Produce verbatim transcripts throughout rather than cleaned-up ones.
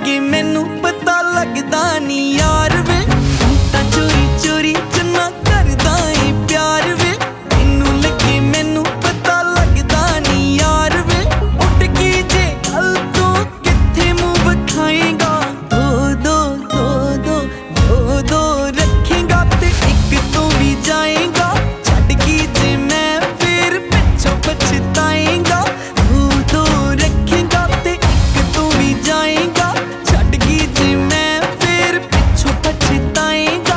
लगे मैनू पता लगदा नी यार वे तू तां चोरी चोरी चन्ना करदा ए प्यार वे मैनू लगे मैनू पता लगदा नी यार वे उठ की जे गल तू किथे मुंह विखाएगा दो दो दो दो दो दो रखेगा ते एक तू भी जाएगा छड्ड की जे मैं फिर पिछों पछताएगा दो दो रखेगा ते एक तू भी जाएगा छड्ड की जे मैं फिर पिछों पछताएगा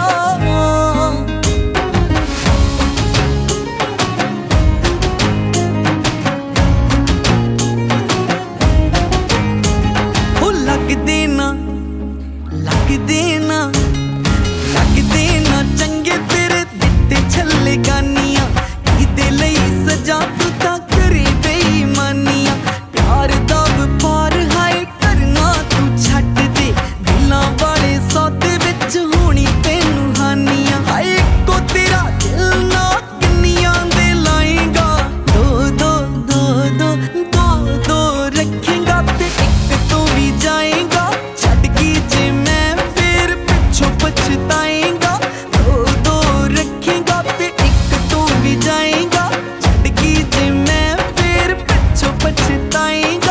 हो लग देना लग देना लग देना चंगे तेरे दिते छले गानियां किदे लई सजा तू तां करे बेईमानियां प्यार दा व्यापार हाय करना तू छड्ड दे दिलां वाले सौदे विच होनी तैनू हानियां हाय को तेरा दिल ना किन्नियां दे लाएगा दो दो दो दो दो दो रखेगा ते एक तू भी जाएगा छड्ड की जे मैं फिर पिछों पछताएगा दो दो रखेगा ते एक तू भी जाएगा छड्ड की जे मैं फिर पिछों पछताएगा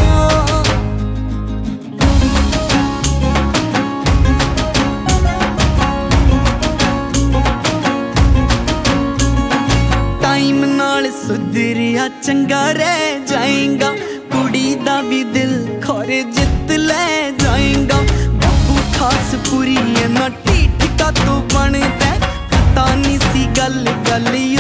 टाइम नाल सुधरिया चंगा रह जाएगा कुड़ी दा भी दिल खोरे जित ले जाएगा बाबू खास पूरी है ना ठीक का तो बनदा पता नहीं सी गल गल